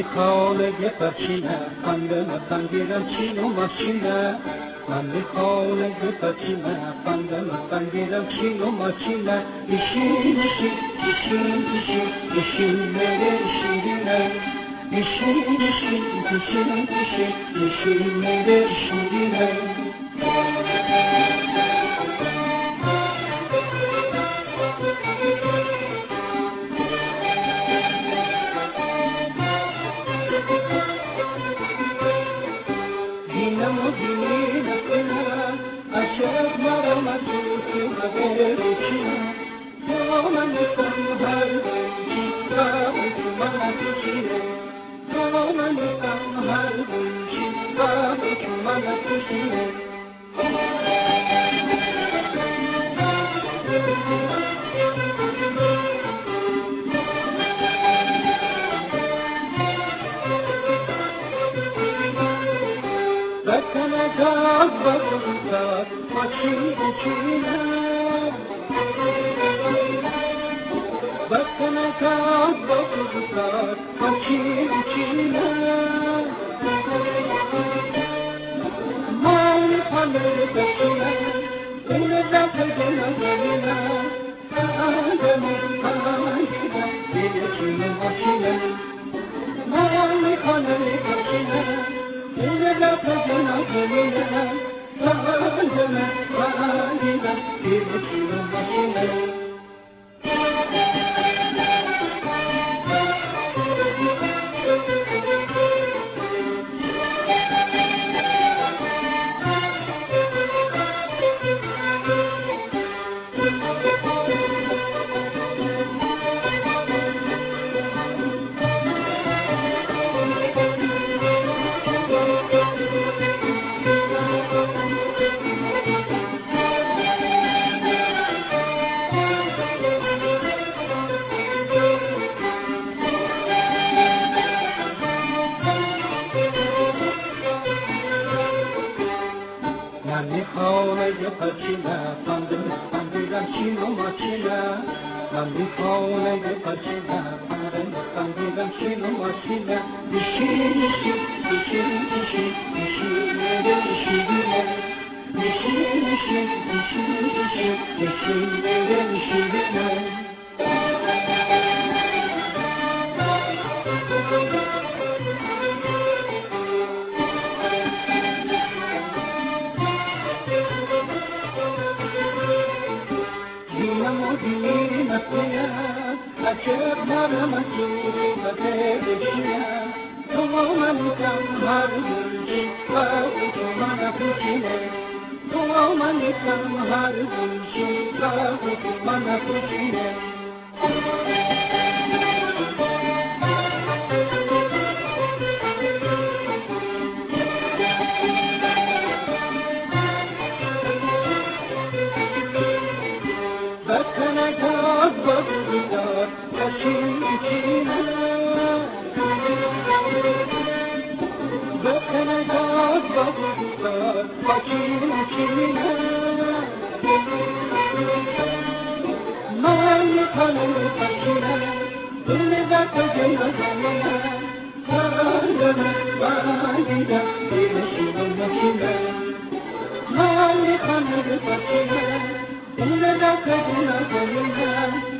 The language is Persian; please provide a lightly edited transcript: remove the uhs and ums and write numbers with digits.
خالق پرچینه خنده مخندیدم چین و مچینه من خالق پرچینه خنده مخندیدم چین و مچینه ایشین ایشین ایشین ایشین ایشین میره شیرینه ایشین ایشین ایشین ایشین ایشین میره شیرینه عشق مرا توی مدرکی تو من نیستم هر بچی و تو من توشیه تو من نیستم هر بچی و تو من توشیه بکنه گاز بکنه مچین چینه بکنه گاز بکنه مچین چینه من خاله بچینه این دست جنه جنه آدمی آدمی دیگه مچینه من خاله بچینه این دست جنه جنه آدمی آدمی دیگه مچینه پرچینه خندیدم چین و مچینه من خاله پرچینه خندیدم چین و مچینه ایشین ایشین ایشین ایشین ایشین میره شیرینه ایشین ایشین ایشین ایشین ایشین میره شیرینه عشق مرا توی مدرکی تو من نیستم هر بچی و تو من توشیه تو من نیستم هر بچی و تو من توشیه بکنه گاز بگیرد مچین چینه بکنه گاز بگیرد مچین چینه من میکنم پرچینه این دست جنه جنه آدمی آدمی دیگه مچینه من میکنم پرچینه این دست جنه جنه